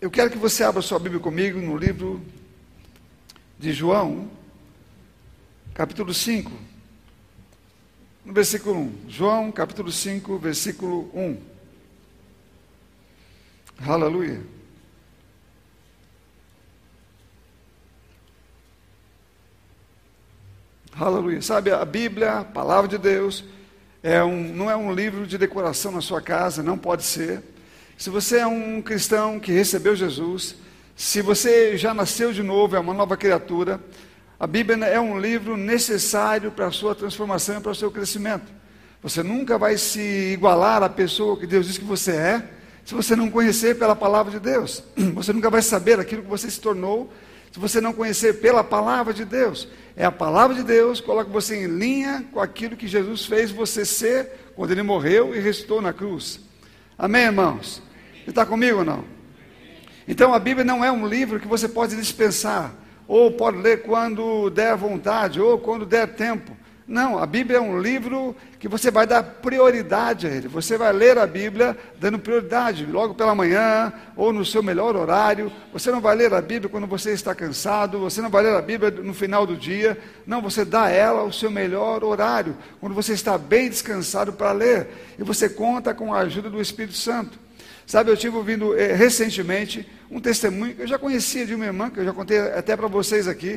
Eu quero que você abra sua Bíblia comigo no livro de João, capítulo 5, no versículo 1. João, capítulo 5, versículo 1. Aleluia. Aleluia. Sabe, a Bíblia, a palavra de Deus, não é um livro de decoração na sua casa, não pode ser. Se você é um cristão que recebeu Jesus, se você já nasceu de novo, é uma nova criatura, a Bíblia é um livro necessário para a sua transformação e para o seu crescimento. Você nunca vai se igualar à pessoa que Deus diz que você é, se você não conhecer pela palavra de Deus. Você nunca vai saber aquilo que você se tornou, se você não conhecer pela palavra de Deus. É a palavra de Deus que coloca você em linha com aquilo que Jesus fez você ser quando Ele morreu e ressuscitou na cruz. Amém, irmãos? Você está comigo ou não? Então a Bíblia não é um livro que você pode dispensar, ou pode ler quando der vontade, ou quando der tempo. Não, a Bíblia é um livro que você vai dar prioridade a ele. Você vai ler a Bíblia dando prioridade, logo pela manhã, ou no seu melhor horário. Você não vai ler a Bíblia quando você está cansado, você não vai ler a Bíblia no final do dia. Não, você dá a ela o seu melhor horário, quando você está bem descansado para ler. E você conta com a ajuda do Espírito Santo. Sabe, eu estive ouvindo recentemente um testemunho que eu já conhecia de uma irmã, que eu já contei até para vocês aqui,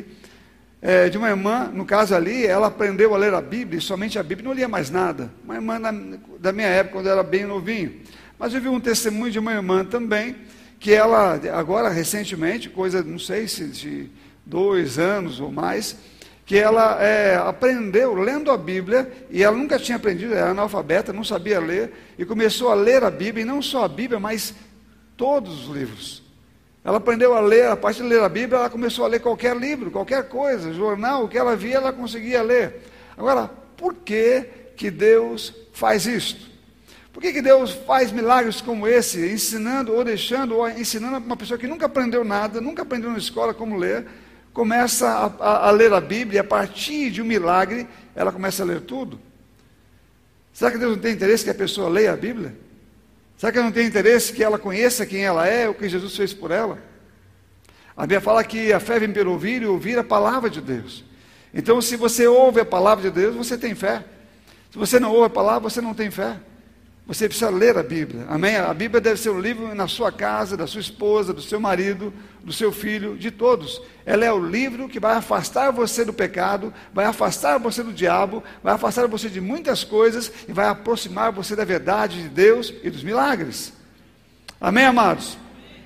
de uma irmã, no caso ali, ela aprendeu a ler a Bíblia, e somente a Bíblia, não lia mais nada. Uma irmã da minha época, quando eu era bem novinho. Mas eu vi um testemunho de uma irmã também, que ela, agora recentemente, coisa, não sei se de 2 anos ou mais, que ela aprendeu lendo a Bíblia, e ela nunca tinha aprendido, era analfabeta, não sabia ler, e começou a ler a Bíblia, e não só a Bíblia, mas todos os livros. Ela aprendeu a ler, a partir de ler a Bíblia, ela começou a ler qualquer livro, qualquer coisa, jornal, o que ela via, ela conseguia ler. Agora, por que Deus faz isto? Por que Deus faz milagres como esse, ensinando ou deixando, ou ensinando uma pessoa que nunca aprendeu nada, nunca aprendeu na escola como ler, começa a ler a Bíblia, e a partir de um milagre, ela começa a ler tudo? Será que Deus não tem interesse que a pessoa leia a Bíblia? Será que Ele não tem interesse que ela conheça quem ela é, o que Jesus fez por ela? A Bíblia fala que a fé vem pelo ouvir e ouvir a palavra de Deus. Então, se você ouve a palavra de Deus, você tem fé. Se você não ouve a palavra, você não tem fé. Você precisa ler a Bíblia, amém? A Bíblia deve ser um livro na sua casa, da sua esposa, do seu marido, do seu filho, de todos. Ela é o livro que vai afastar você do pecado, vai afastar você do diabo, vai afastar você de muitas coisas e vai aproximar você da verdade de Deus e dos milagres. Amém, amados?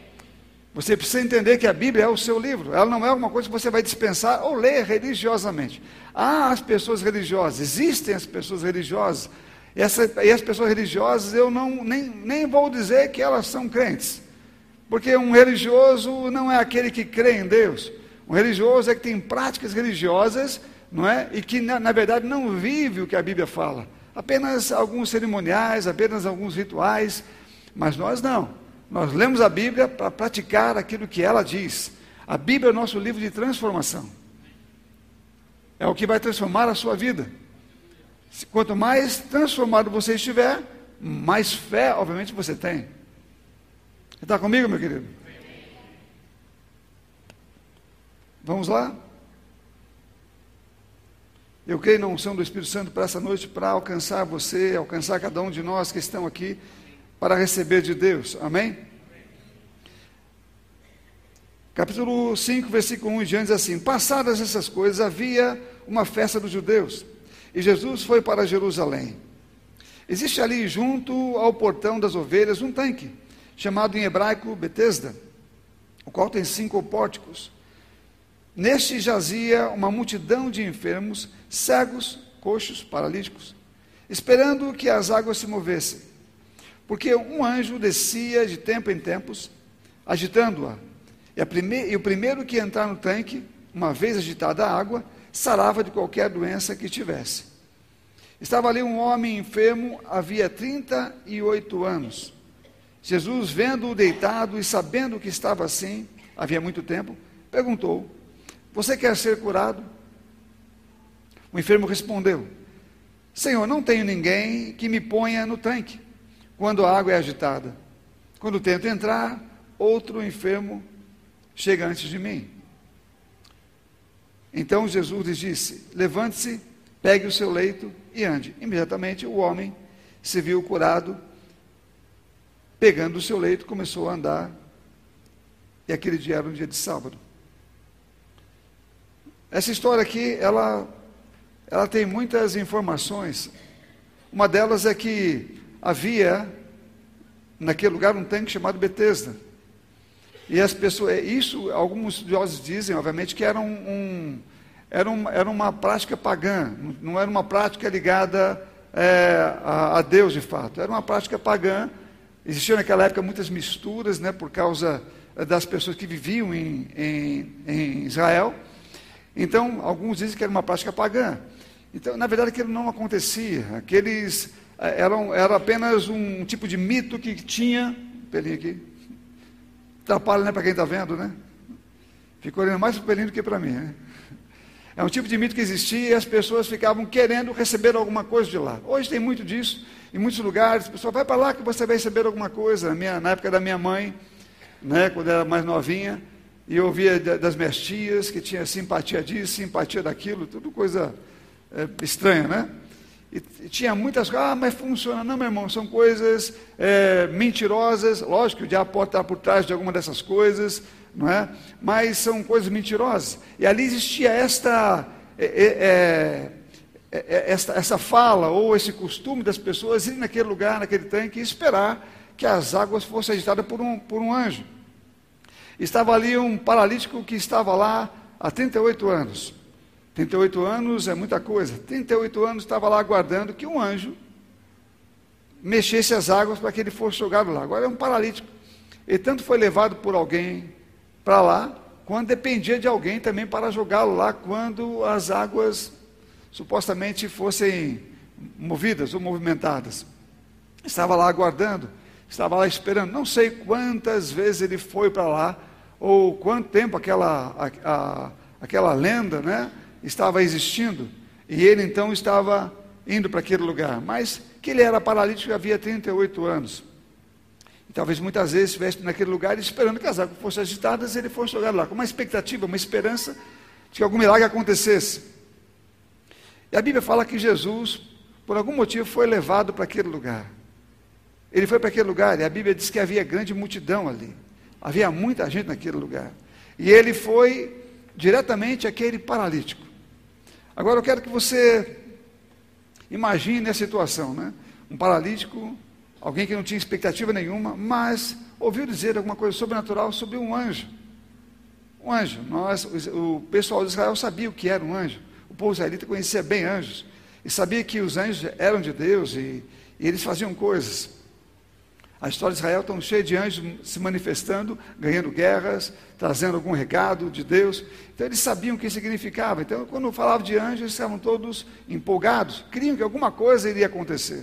Você precisa entender que a Bíblia é o seu livro, ela não é alguma coisa que você vai dispensar ou ler religiosamente. Há as pessoas religiosas, existem as pessoas religiosas, e as pessoas religiosas, eu nem vou dizer que elas são crentes, porque um religioso não é aquele que crê em Deus. Um religioso é que tem práticas religiosas, não é? E que na verdade não vive o que a Bíblia fala, apenas alguns cerimoniais, apenas alguns rituais. Mas nós não, nós lemos a Bíblia para praticar aquilo que ela diz. A Bíblia é o nosso livro de transformação, é o que vai transformar a sua vida. Quanto mais transformado você estiver, mais fé, obviamente, você tem. Você está comigo, meu querido? Vamos lá? Eu creio na unção do Espírito Santo para essa noite, para alcançar você, alcançar cada um de nós que estão aqui, para receber de Deus. Amém? Capítulo 5, versículo 1 em diante diz assim: passadas essas coisas, havia uma festa dos judeus, e Jesus foi para Jerusalém. Existe ali, junto ao portão das ovelhas, um tanque, chamado em hebraico Betesda, o qual tem 5 pórticos. Neste jazia uma multidão de enfermos, cegos, coxos, paralíticos, esperando que as águas se movessem, porque um anjo descia de tempo em tempos, agitando-a, e o primeiro que entrar no tanque, uma vez agitada a água, sarava de qualquer doença que tivesse. Estava ali um homem enfermo, havia 38 anos. Jesus, vendo-o deitado e sabendo que estava assim, havia muito tempo, perguntou: você quer ser curado? O enfermo respondeu: Senhor, não tenho ninguém que me ponha no tanque quando a água é agitada. Quando tento entrar, outro enfermo chega antes de mim. Então Jesus lhes disse: levante-se, pegue o seu leito e ande. Imediatamente o homem se viu curado, pegando o seu leito, começou a andar, e aquele dia era um dia de sábado. Essa história aqui, ela tem muitas informações. Uma delas é que havia naquele lugar um tanque chamado Betesda. E as pessoas, isso alguns estudiosos dizem, obviamente, que era uma prática pagã, não era uma prática ligada a Deus de fato, era uma prática pagã. Existiam naquela época muitas misturas, né, por causa das pessoas que viviam em Israel. Então, alguns dizem que era uma prática pagã. Então, na verdade, aquilo não acontecia. Aqueles era apenas um tipo de mito que tinha. Pelinho aqui. Atrapalha, né, para quem está vendo, né? Ficou olhando mais para o pelinho do que para mim, né? É um tipo de mito que existia e as pessoas ficavam querendo receber alguma coisa de lá. Hoje tem muito disso, em muitos lugares. A pessoa vai para lá que você vai receber alguma coisa. Na época da minha mãe, né, quando era mais novinha, e eu ouvia das minhas tias que tinha simpatia disso, simpatia daquilo, tudo coisa estranha, né? E tinha muitas coisas, mas funciona. Não, meu irmão, são coisas mentirosas. Lógico que o diabo pode estar por trás de alguma dessas coisas, não é? Mas são coisas mentirosas. E ali existia essa fala, ou esse costume das pessoas irem naquele lugar, naquele tanque, e esperar que as águas fossem agitadas por um anjo. Estava ali um paralítico que estava lá há 38 anos. 38 anos é muita coisa. 38 anos estava lá aguardando que um anjo mexesse as águas para que ele fosse jogado lá. Agora é um paralítico. Ele tanto foi levado por alguém para lá, quando dependia de alguém também para jogá-lo lá, quando as águas supostamente fossem movidas ou movimentadas. Estava lá aguardando, estava lá esperando. Não sei quantas vezes ele foi para lá, ou quanto tempo aquela lenda, né, estava existindo, e ele então estava indo para aquele lugar, mas que ele era paralítico havia 38 anos, e talvez muitas vezes estivesse naquele lugar esperando que as águas fossem agitadas e ele fosse jogado lá, com uma expectativa, uma esperança de que algum milagre acontecesse. E a Bíblia fala que Jesus, por algum motivo, foi levado para aquele lugar. Ele foi para aquele lugar, e a Bíblia diz que havia grande multidão ali, havia muita gente naquele lugar, e ele foi diretamente àquele paralítico. Agora eu quero que você imagine a situação, né? Um paralítico, alguém que não tinha expectativa nenhuma, mas ouviu dizer alguma coisa sobrenatural sobre um anjo. Um anjo. O pessoal de Israel sabia o que era um anjo. O povo israelita conhecia bem anjos. E sabia que os anjos eram de Deus e eles faziam coisas. A história de Israel está cheia de anjos se manifestando, ganhando guerras, trazendo algum recado de Deus. Então eles sabiam o que significava. Então quando falava de anjos, eles estavam todos empolgados, criam que alguma coisa iria acontecer.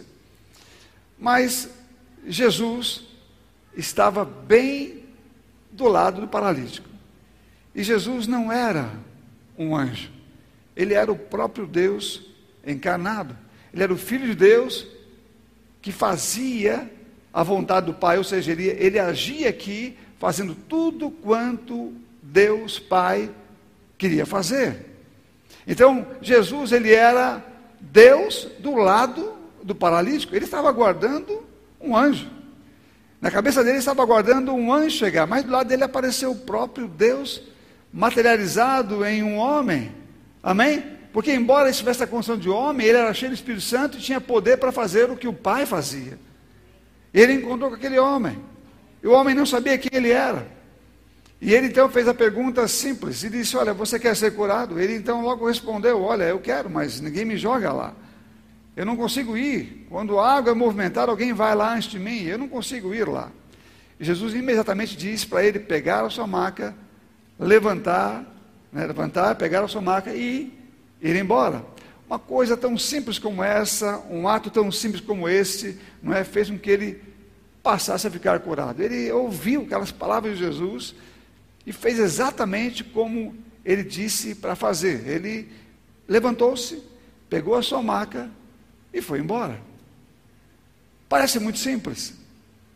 Mas Jesus estava bem do lado do paralítico. E Jesus não era um anjo. Ele era o próprio Deus encarnado. Ele era o Filho de Deus que fazia a vontade do Pai, ou seja, ele agia aqui fazendo tudo quanto Deus Pai queria fazer. Então, Jesus, ele era Deus do lado do paralítico. Ele estava aguardando um anjo. Na cabeça dele estava aguardando um anjo chegar, mas do lado dele apareceu o próprio Deus materializado em um homem. Amém? Porque embora ele estivesse na condição de homem, ele era cheio do Espírito Santo e tinha poder para fazer o que o Pai fazia. Ele encontrou com aquele homem, e o homem não sabia quem ele era, e ele então fez a pergunta simples, e disse: olha, você quer ser curado? Ele então logo respondeu: olha, eu quero, mas ninguém me joga lá, eu não consigo ir, quando a água é movimentada, alguém vai lá antes de mim, eu não consigo ir lá. E Jesus imediatamente disse para ele pegar a sua maca, levantar, pegar a sua maca e ir embora. Uma coisa tão simples como essa, um ato tão simples como esse, não é, fez com que ele passasse a ficar curado. Ele ouviu aquelas palavras de Jesus e fez exatamente como ele disse para fazer. Ele levantou-se, pegou a sua maca e foi embora. Parece muito simples,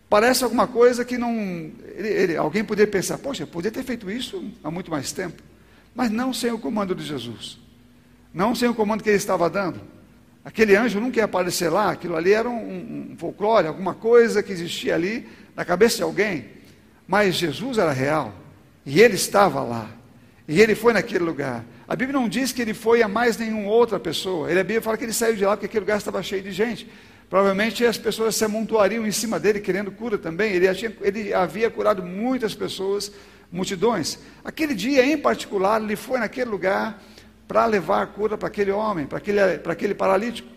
Parece alguma coisa que não... alguém poderia pensar, poxa, podia ter feito isso há muito mais tempo. Mas não sem o comando de Jesus. Não sem o comando que ele estava dando. Aquele anjo nunca ia aparecer lá, aquilo ali era um folclore, alguma coisa que existia ali na cabeça de alguém. Mas Jesus era real. E ele estava lá. E ele foi naquele lugar. A Bíblia não diz que ele foi a mais nenhuma outra pessoa. A Bíblia fala que ele saiu de lá porque aquele lugar estava cheio de gente. Provavelmente as pessoas se amontoariam em cima dele querendo cura também. Ele havia curado muitas pessoas, multidões. Aquele dia em particular, ele foi naquele lugar para levar a cura para aquele homem, para aquele paralítico.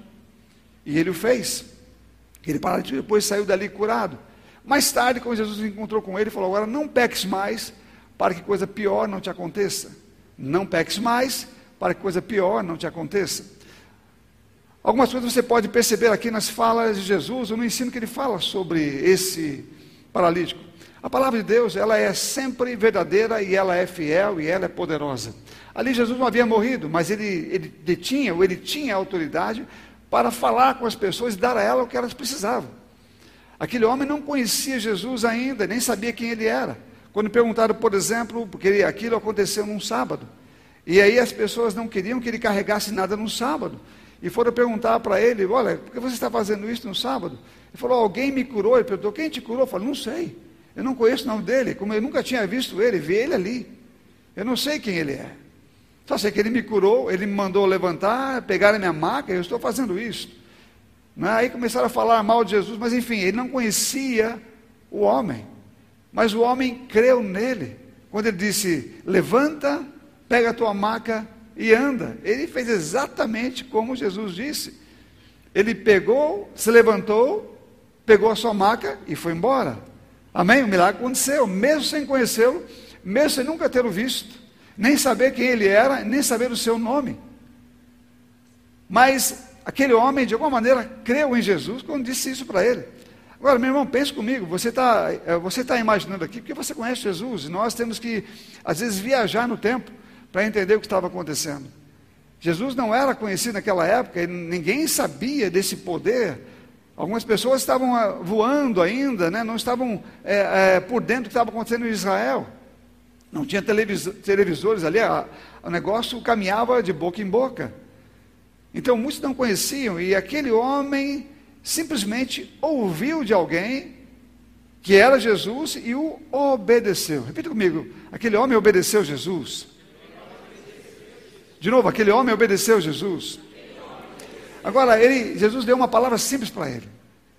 E ele o fez. Aquele paralítico depois saiu dali curado. Mais tarde, quando Jesus encontrou com ele, falou, agora não peques mais, para que coisa pior não te aconteça. Não peques mais, para que coisa pior não te aconteça. Algumas coisas você pode perceber aqui nas falas de Jesus, ou no ensino que ele fala sobre esse paralítico. A palavra de Deus, ela é sempre verdadeira, e ela é fiel, e ela é poderosa. Ali Jesus não havia morrido, mas ele tinha autoridade para falar com as pessoas e dar a elas o que elas precisavam. Aquele homem não conhecia Jesus ainda, nem sabia quem ele era. Quando perguntaram, por exemplo, porque aquilo aconteceu num sábado, e aí as pessoas não queriam que ele carregasse nada no sábado, e foram perguntar para ele, olha, por que você está fazendo isso no sábado? Ele falou, alguém me curou. Ele perguntou, quem te curou? Eu falei, não sei, eu não conheço o nome dele, como eu nunca tinha visto ele, vi ele ali, eu não sei quem ele é, só sei que ele me curou, ele me mandou levantar, pegar a minha maca, eu estou fazendo isso. Aí começaram a falar mal de Jesus, mas enfim, ele não conhecia o homem, mas o homem creu nele, quando ele disse, levanta, pega a tua maca e anda. Ele fez exatamente como Jesus disse. Ele pegou, se levantou, pegou a sua maca e foi embora. Amém? O milagre aconteceu, mesmo sem conhecê-lo, mesmo sem nunca tê-lo visto, nem saber quem ele era, nem saber o seu nome. Mas aquele homem, de alguma maneira, creu em Jesus quando disse isso para ele. Agora, meu irmão, pense comigo, você tá imaginando aqui, porque você conhece Jesus, e nós temos que, às vezes, viajar no tempo, para entender o que estava acontecendo. Jesus não era conhecido naquela época, ninguém sabia desse poder. Algumas pessoas estavam voando ainda, né? Não estavam por dentro do que estava acontecendo em Israel. Não tinha televisores ali, o negócio caminhava de boca em boca. Então muitos não conheciam, e aquele homem simplesmente ouviu de alguém que era Jesus e o obedeceu. Repita comigo, aquele homem obedeceu Jesus. De novo, aquele homem obedeceu Jesus. Agora, Jesus deu uma palavra simples para ele.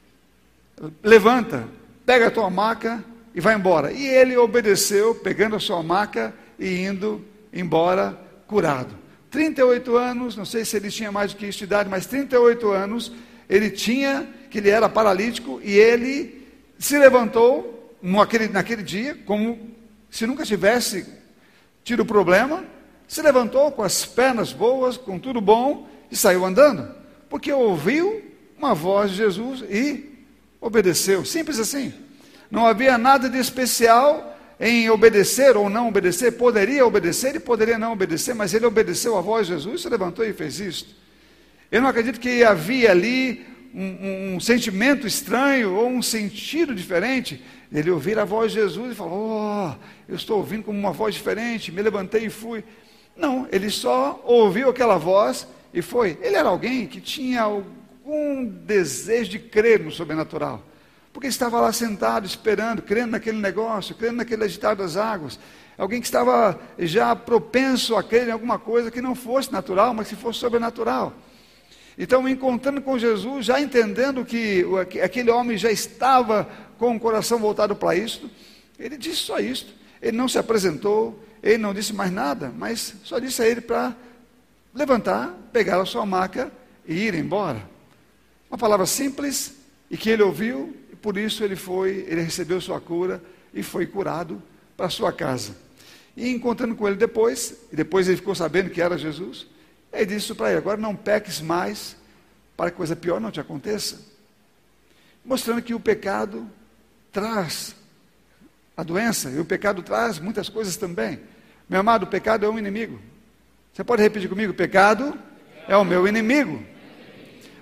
Levanta, pega a tua maca e vai embora. E ele obedeceu, pegando a sua maca e indo embora curado. 38 anos, não sei se ele tinha mais do que isso de idade, mas 38 anos, que ele era paralítico, e ele se levantou naquele dia, como se nunca tivesse tido problema, se levantou com as pernas boas, com tudo bom, e saiu andando, porque ouviu uma voz de Jesus e obedeceu, simples assim. Não havia nada de especial em obedecer ou não obedecer, poderia obedecer e poderia não obedecer, mas ele obedeceu a voz de Jesus, se levantou e fez isso. Eu não acredito que havia ali um sentimento estranho ou um sentido diferente. Ele ouvir a voz de Jesus e falou, eu estou ouvindo como uma voz diferente, me levantei e fui. Não, ele só ouviu aquela voz e foi. Ele era alguém que tinha algum desejo de crer no sobrenatural, porque estava lá sentado, esperando, crendo naquele negócio, crendo naquele agitar das águas. Alguém que estava já propenso a crer em alguma coisa que não fosse natural, mas que fosse sobrenatural. Então, encontrando com Jesus, já entendendo que aquele homem já estava com o coração voltado para isto, ele disse só isto. Ele não se apresentou, ele não disse mais nada, mas só disse a ele para levantar, pegar a sua maca e ir embora. Uma palavra simples, e que ele ouviu, e por isso ele recebeu sua cura e foi curado para a sua casa. E encontrando com ele depois, e depois ele ficou sabendo que era Jesus, ele disse para ele, agora não peques mais, para que coisa pior não te aconteça. Mostrando que o pecado traz a doença, e o pecado traz muitas coisas também. Meu amado, o pecado é um inimigo. Você pode repetir comigo? O pecado é o meu inimigo.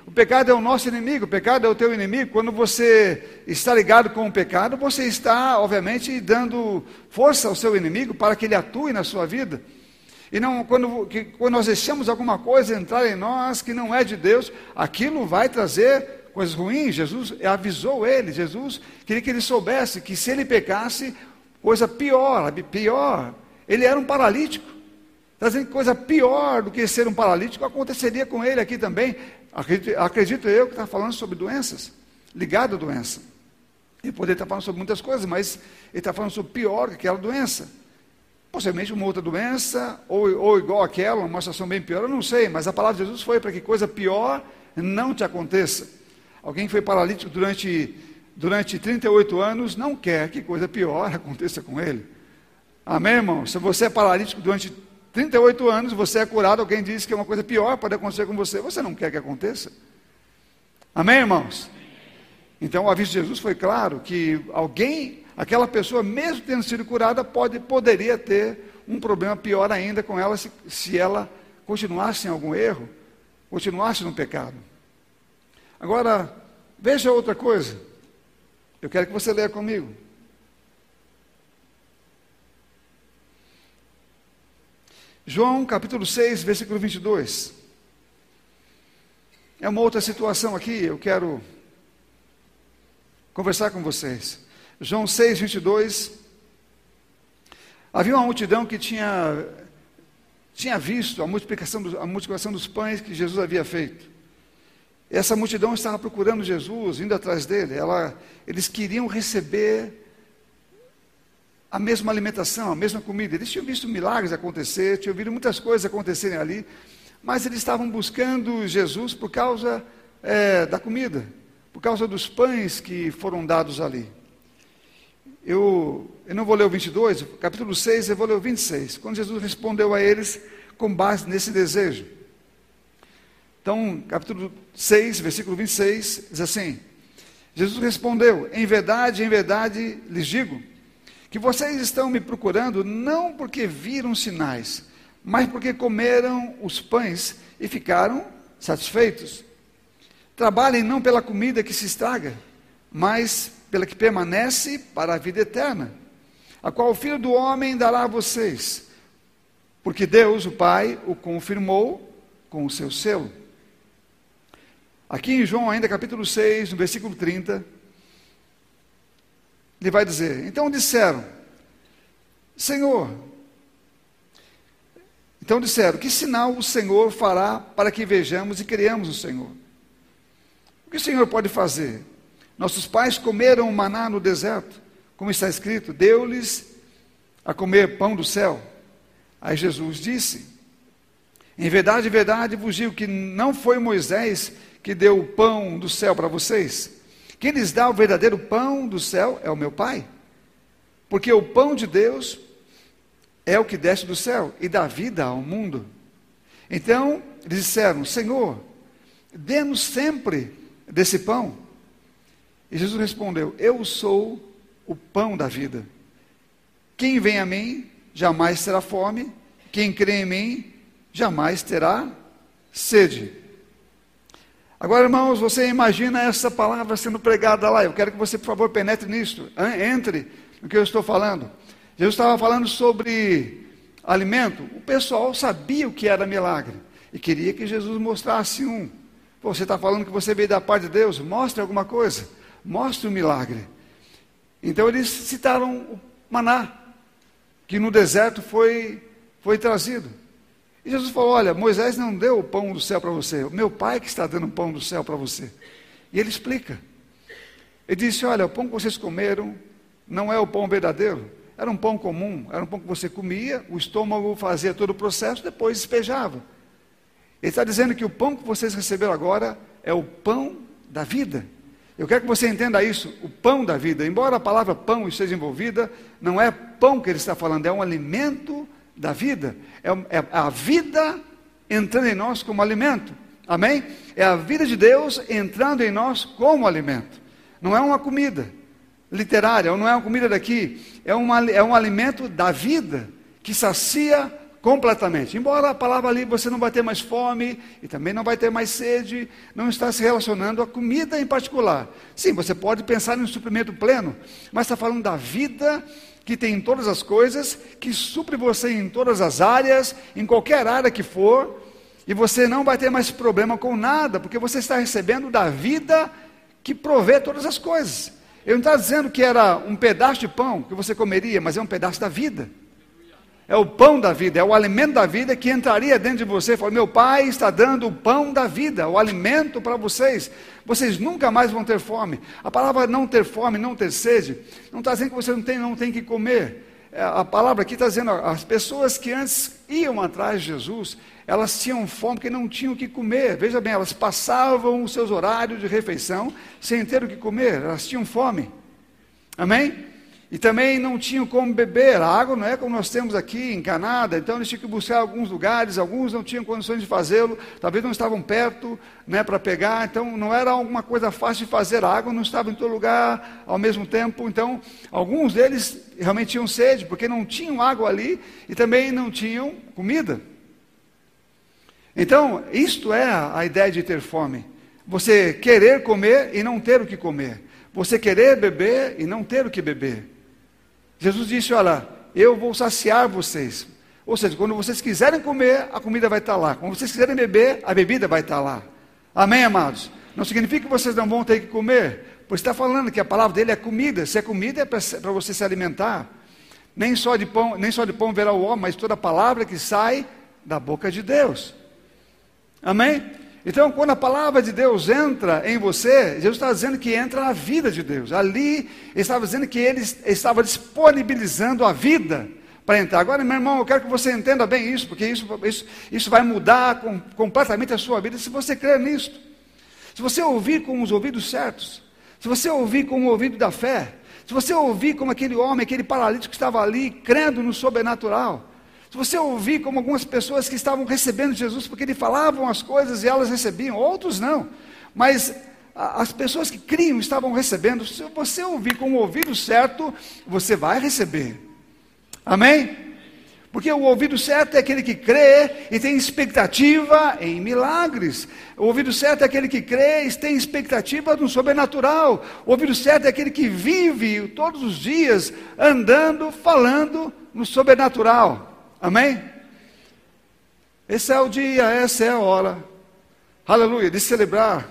o pecado é o nosso inimigo, o pecado é o teu inimigo. Quando você está ligado com o pecado, você está, obviamente, dando força ao seu inimigo para que ele atue na sua vida. E não, quando nós deixamos alguma coisa entrar em nós que não é de Deus, aquilo vai trazer coisas ruins. Jesus avisou ele, Jesus queria que ele soubesse que se ele pecasse, coisa pior. Ele era um paralítico. Está dizendo que coisa pior do que ser um paralítico aconteceria com ele aqui também. Acredito eu que está falando sobre doenças, ligado à doença. Ele poderia estar falando sobre muitas coisas, mas ele está falando sobre pior que aquela doença. Possivelmente uma outra doença, ou igual àquela, uma situação bem pior, eu não sei, mas a palavra de Jesus foi para que coisa pior não te aconteça. Alguém que foi paralítico durante 38 anos não quer que coisa pior aconteça com ele. Amém, irmão? Se você é paralítico durante 38 anos, você é curado, alguém diz que uma coisa pior pode acontecer com você, você não quer que aconteça. Amém, irmãos? Então o aviso de Jesus foi claro, que aquela pessoa, mesmo tendo sido curada, poderia ter um problema pior ainda com ela, se ela continuasse em algum erro, continuasse no pecado. Agora, veja outra coisa, eu quero que você leia comigo. João capítulo 6, versículo 22. É uma outra situação aqui, eu quero conversar com vocês. João 6, 22. Havia uma multidão que tinha visto a multiplicação dos pães que Jesus havia feito. Essa multidão estava procurando Jesus, indo atrás dele. Eles queriam receber a mesma alimentação, a mesma comida. Eles tinham visto milagres acontecer, tinham visto muitas coisas acontecerem ali, mas eles estavam buscando Jesus por causa da comida, por causa dos pães que foram dados ali. Eu não vou ler o 22, capítulo 6, eu vou ler o 26, quando Jesus respondeu a eles com base nesse desejo. Então, capítulo 6, versículo 26, diz assim: Jesus respondeu: em verdade lhes digo, que vocês estão me procurando não porque viram sinais, mas porque comeram os pães e ficaram satisfeitos. Trabalhem não pela comida que se estraga, mas pela que permanece para a vida eterna, a qual o Filho do Homem dará a vocês, porque Deus, o Pai, o confirmou com o seu selo. Aqui em João, ainda capítulo 6, no versículo 30, ele vai dizer: então disseram, que sinal o Senhor fará para que vejamos e creiamos no Senhor? O que o Senhor pode fazer? Nossos pais comeram maná no deserto, como está escrito, deu-lhes a comer pão do céu. Aí Jesus disse: em verdade vos digo que não foi Moisés que deu o pão do céu para vocês. Quem lhes dá o verdadeiro pão do céu é o meu Pai. Porque o pão de Deus é o que desce do céu e dá vida ao mundo. Então eles disseram: Senhor, dê-nos sempre desse pão. E Jesus respondeu: eu sou o pão da vida. Quem vem a mim jamais terá fome, quem crê em mim jamais terá sede. Agora, irmãos, você imagina essa palavra sendo pregada lá. Eu quero que você, por favor, penetre nisso, entre no que eu estou falando. Jesus estava falando sobre alimento. O pessoal sabia o que era milagre e queria que Jesus mostrasse um. Você está falando que você veio da parte de Deus? Mostre alguma coisa, mostre um milagre. Então eles citaram o maná, que no deserto foi trazido. E Jesus falou: olha, Moisés não deu o pão do céu para você, o meu Pai que está dando o pão do céu para você. E ele explica. Ele disse: olha, o pão que vocês comeram não é o pão verdadeiro, era um pão comum, era um pão que você comia, o estômago fazia todo o processo, depois despejava. Ele está dizendo que o pão que vocês receberam agora é o pão da vida. Eu quero que você entenda isso, o pão da vida. Embora a palavra pão esteja envolvida, não é pão que ele está falando, é um alimento da vida. É a vida entrando em nós como alimento. Amém? É a vida de Deus entrando em nós como alimento. Não é uma comida literária, ou não é uma comida daqui. É um alimento da vida que sacia completamente. Embora a palavra ali, você não vai ter mais fome e também não vai ter mais sede, não está se relacionando à comida em particular. Sim, você pode pensar em um suprimento pleno, mas está falando da vida que tem em todas as coisas, que supre você em todas as áreas, em qualquer área que for, e você não vai ter mais problema com nada, porque você está recebendo da vida que provê todas as coisas. Ele não está dizendo que era um pedaço de pão que você comeria, mas é um pedaço da vida. É o pão da vida, é o alimento da vida que entraria dentro de você e fala, meu Pai está dando o pão da vida, o alimento para vocês. Vocês nunca mais vão ter fome. A palavra não ter fome, não ter sede, não está dizendo que você não tem que comer. A palavra aqui está dizendo, as pessoas que antes iam atrás de Jesus, elas tinham fome porque não tinham o que comer. Veja bem, elas passavam os seus horários de refeição sem ter o que comer, elas tinham fome. Amém? E também não tinham como beber, a água não é como nós temos aqui em Canadá, então eles tinham que buscar alguns lugares, alguns não tinham condições de fazê-lo, talvez não estavam perto, né, para pegar, então não era alguma coisa fácil de fazer, a água não estava em todo lugar ao mesmo tempo, então alguns deles realmente tinham sede, porque não tinham água ali e também não tinham comida. Então, isto é a ideia de ter fome, você querer comer e não ter o que comer, você querer beber e não ter o que beber. Jesus disse, olha, eu vou saciar vocês. Ou seja, quando vocês quiserem comer, a comida vai estar lá. Quando vocês quiserem beber, a bebida vai estar lá. Amém, amados? Não significa que vocês não vão ter que comer, pois está falando que a palavra dele é comida. Se é comida, é para você se alimentar. Nem só de pão verá o homem, mas toda palavra que sai da boca de Deus. Amém? Então, quando a palavra de Deus entra em você, Jesus está dizendo que entra a vida de Deus. Ali, ele estava dizendo que ele estava disponibilizando a vida para entrar. Agora, meu irmão, eu quero que você entenda bem isso, porque isso vai mudar completamente a sua vida, se você crer nisso. Se você ouvir com os ouvidos certos, se você ouvir com o ouvido da fé, se você ouvir como aquele homem, aquele paralítico que estava ali, crendo no sobrenatural, se você ouvir como algumas pessoas que estavam recebendo Jesus, porque ele falavam as coisas e elas recebiam, outros não, mas as pessoas que criam estavam recebendo. Se você ouvir com o ouvido certo, você vai receber. Amém? Porque o ouvido certo é aquele que crê e tem expectativa em milagres. O ouvido certo é aquele que crê e tem expectativa no sobrenatural. O ouvido certo é aquele que vive todos os dias andando, falando no sobrenatural. Amém? Esse é o dia, essa é a hora, aleluia, de celebrar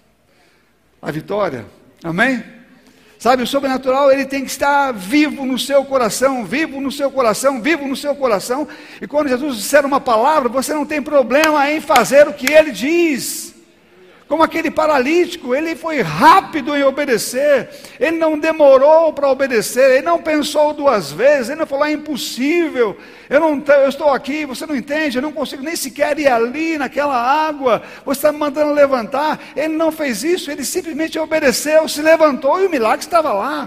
a vitória. Amém? Sabe, o sobrenatural, ele tem que estar vivo no seu coração, vivo no seu coração, vivo no seu coração. E quando Jesus disser uma palavra, você não tem problema em fazer o que ele diz. Como aquele paralítico, ele foi rápido em obedecer, ele não demorou para obedecer, ele não pensou duas vezes, ele não falou, é impossível, eu estou aqui, você não entende, eu não consigo nem sequer ir ali naquela água, você está me mandando levantar. Ele não fez isso, ele simplesmente obedeceu, se levantou e o milagre estava lá.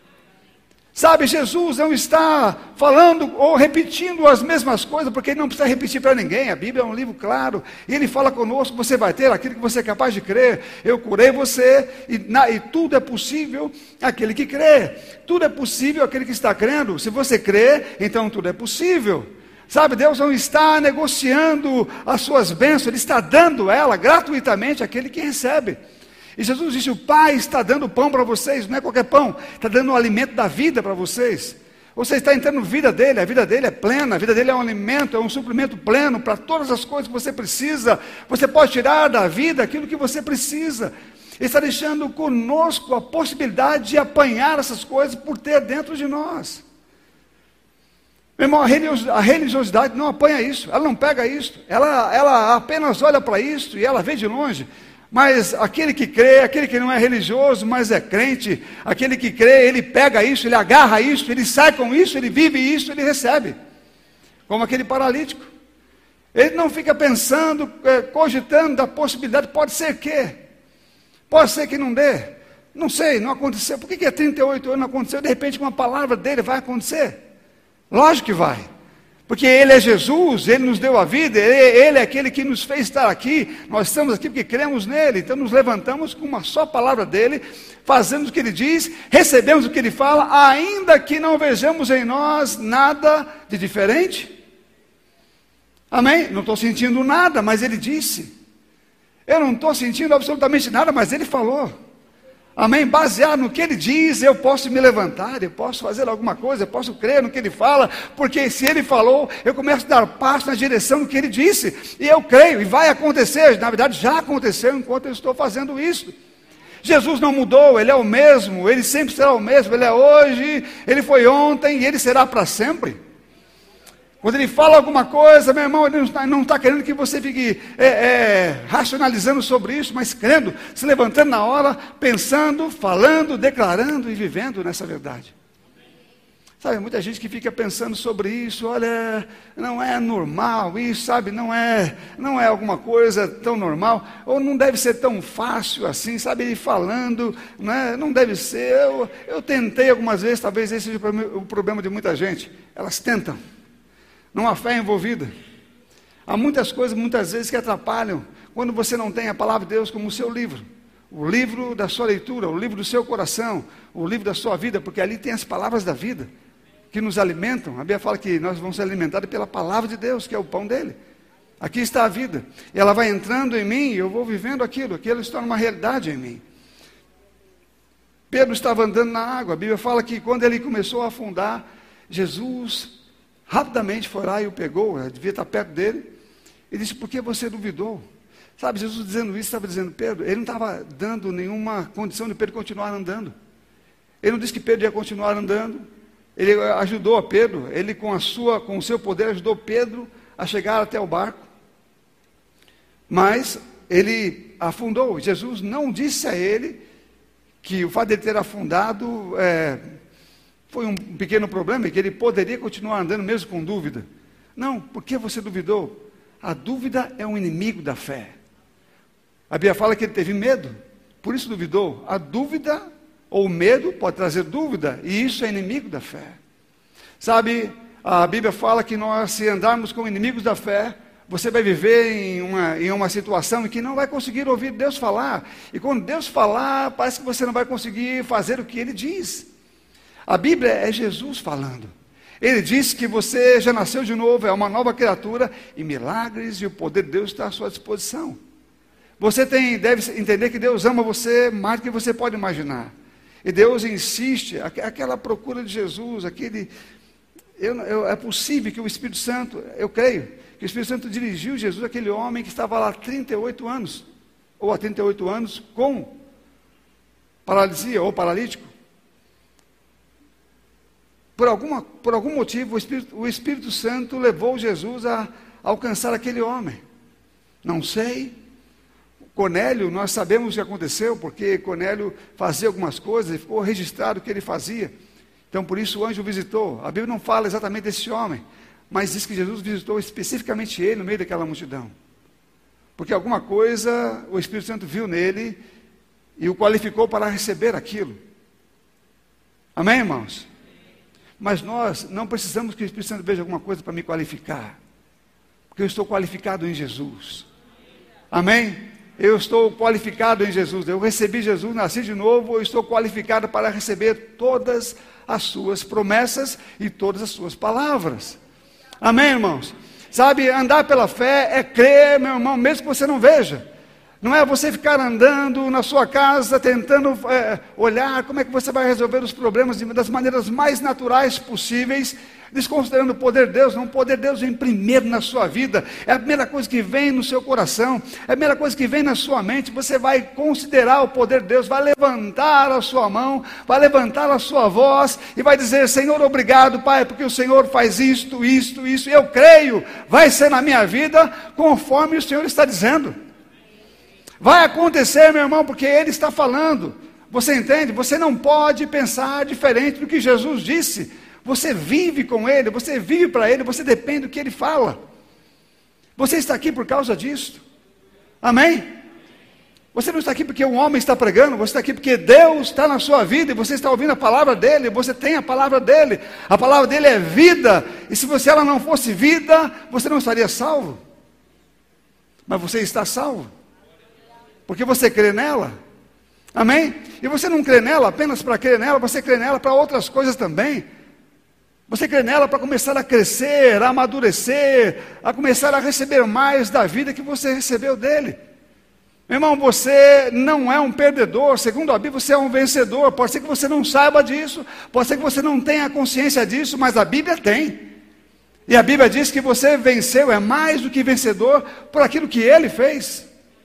Sabe, Jesus não está falando ou repetindo as mesmas coisas, porque ele não precisa repetir para ninguém. A Bíblia é um livro claro, e ele fala conosco, você vai ter aquilo que você é capaz de crer. Eu curei você, e tudo é possível àquele que crê. Tudo é possível àquele que está crendo. Se você crê, então tudo é possível. Sabe, Deus não está negociando as suas bênçãos, ele está dando ela gratuitamente àquele que recebe. E Jesus disse, o Pai está dando pão para vocês, não é qualquer pão, está dando o alimento da vida para vocês. Você está entrando na vida dele, a vida dele é plena, a vida dele é um alimento, é um suprimento pleno para todas as coisas que você precisa. Você pode tirar da vida aquilo que você precisa. Ele está deixando conosco a possibilidade de apanhar essas coisas por ter dentro de nós. Meu irmão, a religiosidade não apanha isso, ela não pega isso, ela apenas olha para isso e ela vê de longe. Mas aquele que crê, aquele que não é religioso, mas é crente, aquele que crê, ele pega isso, ele agarra isso, ele sai com isso, ele vive isso, ele recebe. Como aquele paralítico. Ele não fica pensando, cogitando da possibilidade, pode ser que não dê. Não sei, não aconteceu. Por que há 38 anos não aconteceu? De repente uma palavra dele vai acontecer. Lógico que vai. Porque Ele é Jesus, Ele nos deu a vida, Ele é aquele que nos fez estar aqui, nós estamos aqui porque cremos nele, então nos levantamos com uma só palavra dEle, fazemos o que Ele diz, recebemos o que Ele fala, ainda que não vejamos em nós nada de diferente. Amém? Não estou sentindo nada, mas ele disse. Eu não estou sentindo absolutamente nada, mas ele falou. Amém? Baseado no que ele diz, eu posso me levantar, eu posso fazer alguma coisa, eu posso crer no que ele fala, porque se ele falou, eu começo a dar passo na direção do que ele disse, e eu creio, e vai acontecer, na verdade já aconteceu enquanto eu estou fazendo isso. Jesus não mudou, ele é o mesmo, ele sempre será o mesmo, ele é hoje, ele foi ontem, e ele será para sempre. Quando ele fala alguma coisa, meu irmão, ele não está querendo que você fique racionalizando sobre isso, mas crendo, se levantando na hora, pensando, falando, declarando e vivendo nessa verdade. Sabe, muita gente que fica pensando sobre isso, olha, não é normal isso, sabe, não é alguma coisa tão normal, ou não deve ser tão fácil assim, sabe, ele falando, não deve ser, eu tentei algumas vezes, talvez esse seja o problema de muita gente, elas tentam. Não há fé envolvida. Há muitas coisas, muitas vezes, que atrapalham quando você não tem a palavra de Deus como o seu livro. O livro da sua leitura, o livro do seu coração, o livro da sua vida, porque ali tem as palavras da vida que nos alimentam. A Bíblia fala que nós vamos ser alimentados pela palavra de Deus, que é o pão dele. Aqui está a vida. E ela vai entrando em mim e eu vou vivendo aquilo se torna uma realidade em mim. Pedro estava andando na água. A Bíblia fala que quando ele começou a afundar, Jesus rapidamente foi lá e o pegou, devia estar perto dele, e disse, por que você duvidou? Sabe, Jesus dizendo isso, estava dizendo, Pedro, ele não estava dando nenhuma condição de Pedro continuar andando. Ele não disse que Pedro ia continuar andando, ele ajudou a Pedro, ele com o seu poder ajudou Pedro a chegar até o barco, mas ele afundou. Jesus não disse a ele que o fato de ele ter afundado foi um pequeno problema, que ele poderia continuar andando mesmo com dúvida. Não, por que você duvidou? A dúvida é um inimigo da fé. A Bíblia fala que ele teve medo, por isso duvidou. A dúvida ou o medo pode trazer dúvida, e isso é inimigo da fé. Sabe, a Bíblia fala que nós, se andarmos como inimigos da fé, você vai viver em uma situação em que não vai conseguir ouvir Deus falar. E quando Deus falar, parece que você não vai conseguir fazer o que Ele diz. A Bíblia é Jesus falando. Ele diz que você já nasceu de novo, é uma nova criatura, e milagres e o poder de Deus está à sua disposição. Você deve entender que Deus ama você mais do que você pode imaginar. E Deus insiste, aquela procura de Jesus, é possível que o Espírito Santo, eu creio, que o Espírito Santo dirigiu Jesus, aquele homem que estava lá há 38 anos, ou há 38 anos, com paralisia ou paralítico. Por algum motivo, o Espírito Santo levou Jesus a alcançar aquele homem. Não sei. Cornélio, nós sabemos o que aconteceu, porque Cornélio fazia algumas coisas e ficou registrado o que ele fazia. Então, por isso o anjo visitou. A Bíblia não fala exatamente desse homem, mas diz que Jesus visitou especificamente ele no meio daquela multidão. Porque alguma coisa o Espírito Santo viu nele e o qualificou para receber aquilo. Amém, irmãos? Mas nós não precisamos que o Espírito Santo veja alguma coisa para me qualificar, porque eu estou qualificado em Jesus. Amém? Eu estou qualificado em Jesus. Eu recebi Jesus, nasci de novo, eu estou qualificado para receber todas as suas promessas e todas as suas palavras. Amém, irmãos? Sabe, andar pela fé é crer, meu irmão, mesmo que você não veja. Não é você ficar andando na sua casa, tentando olhar como é que você vai resolver os problemas das maneiras mais naturais possíveis, desconsiderando o poder de Deus. Não, o poder de Deus vem primeiro na sua vida, é a primeira coisa que vem no seu coração, é a primeira coisa que vem na sua mente. Você vai considerar o poder de Deus, vai levantar a sua mão, vai levantar a sua voz e vai dizer, Senhor, obrigado, Pai, porque o Senhor faz isto, eu creio, vai ser na minha vida conforme o Senhor está dizendo. Vai acontecer, meu irmão, porque Ele está falando. Você entende? Você não pode pensar diferente do que Jesus disse. Você vive com Ele, você vive para Ele, você depende do que Ele fala. Você está aqui por causa disso. Amém? Você não está aqui porque um homem está pregando, você está aqui porque Deus está na sua vida, e você está ouvindo a palavra dEle, você tem a palavra dEle. A palavra dEle é vida, e se ela não fosse vida, você não estaria salvo. Mas você está salvo. Porque você crê nela, amém? E você não crê nela apenas para crer nela, você crê nela para outras coisas também. Você crê nela para começar a crescer, a amadurecer, a começar a receber mais da vida que você recebeu dele. Meu irmão, você não é um perdedor, segundo a Bíblia, você é um vencedor. Pode ser que você não saiba disso, pode ser que você não tenha consciência disso, mas a Bíblia tem. E a Bíblia diz que você venceu, é mais do que vencedor, por aquilo que ele fez.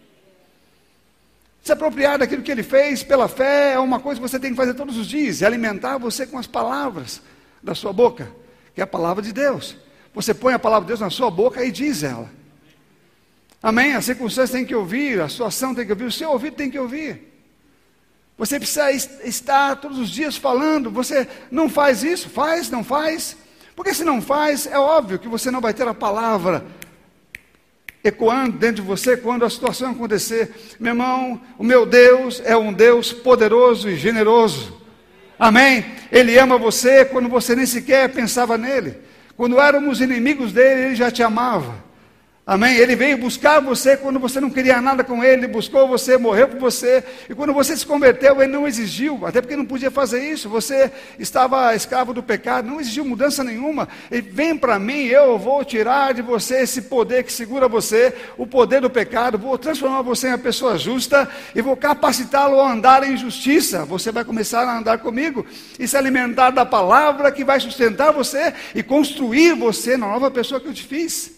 Se apropriar daquilo que ele fez pela fé é uma coisa que você tem que fazer todos os dias, e alimentar você com as palavras da sua boca, que é a palavra de Deus. Você põe a palavra de Deus na sua boca e diz ela. Amém? As circunstâncias têm que ouvir, a sua ação tem que ouvir, o seu ouvido tem que ouvir. Você precisa estar todos os dias falando. Você não faz isso? Faz, não faz? Porque se não faz, é óbvio que você não vai ter a palavra ecoando dentro de você quando a situação acontecer. Meu irmão, o meu Deus é um Deus poderoso e generoso. Amém? Ele ama você quando você nem sequer pensava nele. Quando éramos inimigos dele, ele já te amava. Amém? Ele veio buscar você quando você não queria nada com ele, buscou você, morreu por você, e quando você se converteu, ele não exigiu, até porque não podia fazer isso, você estava escravo do pecado, não exigiu mudança nenhuma. Ele vem para mim, eu vou tirar de você esse poder que segura você, o poder do pecado, vou transformar você em uma pessoa justa, e vou capacitá-lo a andar em justiça. Você vai começar a andar comigo, e se alimentar da palavra que vai sustentar você, e construir você na nova pessoa que eu te fiz.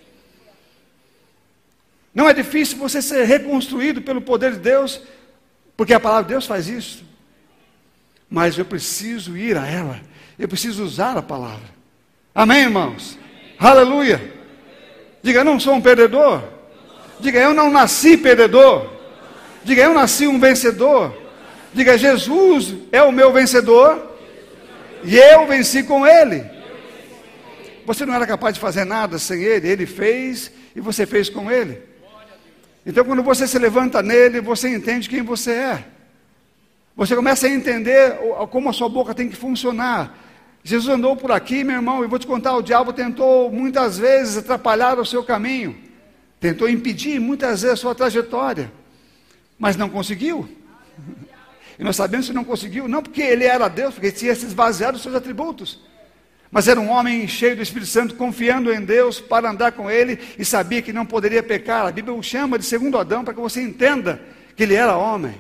Não é difícil você ser reconstruído pelo poder de Deus, porque a palavra de Deus faz isso. Mas eu preciso ir a ela, eu preciso usar a palavra. Amém, irmãos? Aleluia! Diga, eu não sou um perdedor. Diga, eu não nasci perdedor. Diga, eu nasci um vencedor. Diga, Jesus é o meu vencedor e eu venci com ele. Você não era capaz de fazer nada sem ele, ele fez e você fez com ele. Então, quando você se levanta nele, você entende quem você é. Você começa a entender como a sua boca tem que funcionar. Jesus andou por aqui, meu irmão, e vou te contar, o diabo tentou muitas vezes atrapalhar o seu caminho. Tentou impedir muitas vezes a sua trajetória. Mas não conseguiu. E nós sabemos que não conseguiu, não porque ele era Deus, porque tinha se esvaziado dos seus atributos. Mas era um homem cheio do Espírito Santo, confiando em Deus para andar com ele, e sabia que não poderia pecar. A Bíblia o chama de segundo Adão, para que você entenda que ele era homem.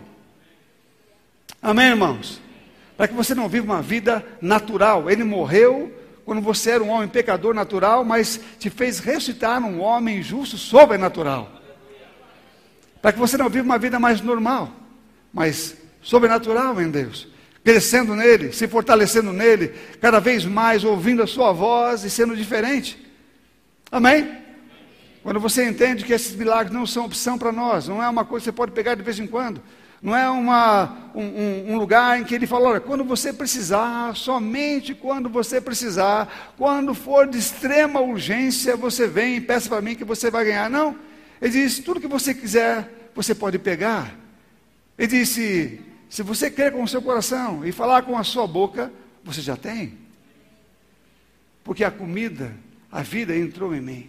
Amém, irmãos? Para que você não viva uma vida natural. Ele morreu quando você era um homem pecador natural, mas te fez ressuscitar um homem justo sobrenatural. Para que você não viva uma vida mais normal, mas sobrenatural em Deus. Crescendo nele, se fortalecendo nele, cada vez mais ouvindo a sua voz e sendo diferente. Amém? Quando você entende que esses milagres não são opção para nós, não é uma coisa que você pode pegar de vez em quando, não é um lugar em que ele fala, olha, quando você precisar, somente quando você precisar, quando for de extrema urgência, você vem e peça para mim que você vai ganhar. Não, ele diz, tudo que você quiser, você pode pegar. Ele disse, se você crer com o seu coração e falar com a sua boca, você já tem. Porque a comida, a vida entrou em mim.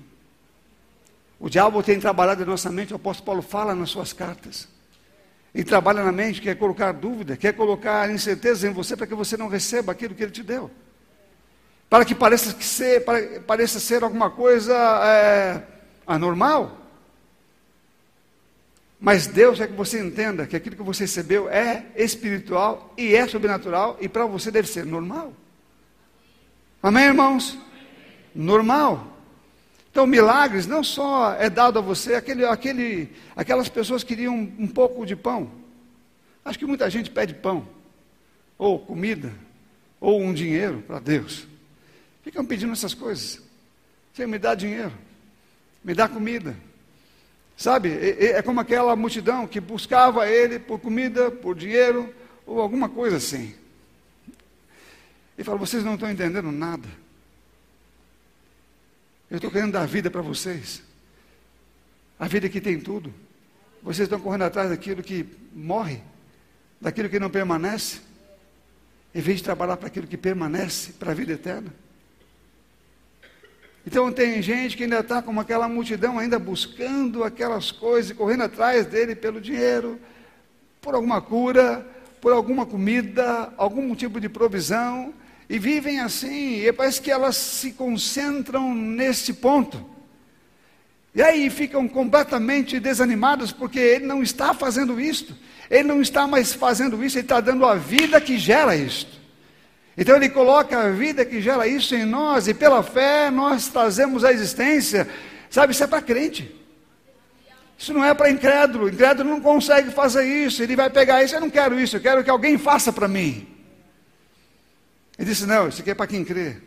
O diabo tem trabalhado na nossa mente, o apóstolo Paulo fala nas suas cartas. Ele trabalha na mente, quer colocar dúvida, quer colocar incerteza em você para que você não receba aquilo que ele te deu. Para que pareça ser alguma coisa anormal. Mas Deus quer que você entenda que aquilo que você recebeu é espiritual e é sobrenatural e para você deve ser normal. Amém, irmãos? Normal. Então, milagres não só é dado a você, aquelas pessoas queriam um pouco de pão. Acho que muita gente pede pão, ou comida, ou um dinheiro para Deus. Ficam pedindo essas coisas. Senhor, me dá dinheiro, me dá comida. Sabe, é como aquela multidão que buscava ele por comida, por dinheiro, ou alguma coisa assim. Ele fala, vocês não estão entendendo nada. Eu estou querendo dar vida para vocês. A vida que tem tudo. Vocês estão correndo atrás daquilo que morre, daquilo que não permanece, em vez de trabalhar para aquilo que permanece, para a vida eterna. Então tem gente que ainda está como aquela multidão, ainda buscando aquelas coisas, correndo atrás dele pelo dinheiro, por alguma cura, por alguma comida, algum tipo de provisão, E vivem assim, e parece que elas se concentram nesse ponto. E aí ficam completamente desanimadas, porque ele não está fazendo isto. Ele não está mais fazendo isso, ele está dando a vida que gera isto. Então ele coloca a vida que gera isso em nós, e pela fé nós trazemos a existência. Sabe, isso é para crente. Isso não é para incrédulo. Incrédulo não consegue fazer isso. Ele vai pegar isso, eu não quero isso, eu quero que alguém faça para mim. Ele disse, não, isso aqui é para quem crê.